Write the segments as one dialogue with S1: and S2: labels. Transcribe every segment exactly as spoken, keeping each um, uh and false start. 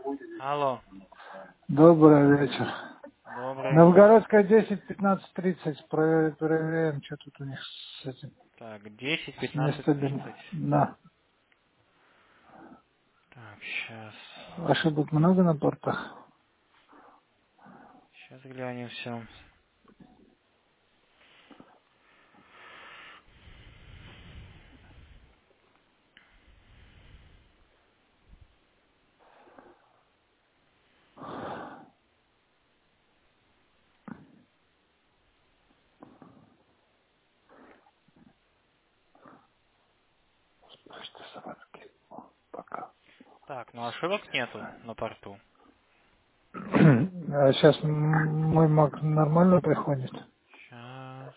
S1: Алло.
S2: Добрый вечер.
S1: Добрый.
S2: Новгородская десять пятнадцать тридцать. Проверяем, проверяем, что тут у них с этим.
S1: Так, десять,
S2: С
S1: пятнадцать,
S2: нестабильным.
S1: тридцать.
S2: Да.
S1: Так, сейчас.
S2: Ошибок много на портах?
S1: Сейчас глянем все.
S2: Почти собаки. Пока.
S1: Так, ну ошибок нету на порту.
S2: А сейчас мой маг нормально приходит?
S1: Сейчас.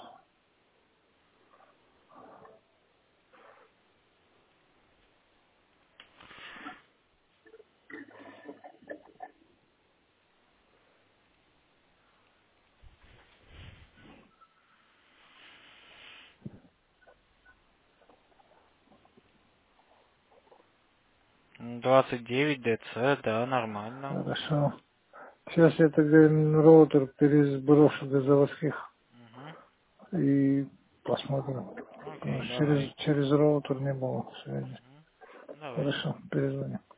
S1: двадцать девять ДЦ, да, нормально.
S2: Хорошо. Сейчас я тогда роутер пересброшу до заводских
S1: Угу.
S2: и посмотрим. Потому
S1: Окей,
S2: что
S1: давай.
S2: через, через роутер не было связи.
S1: Угу. Давай.
S2: Хорошо, перезвоню.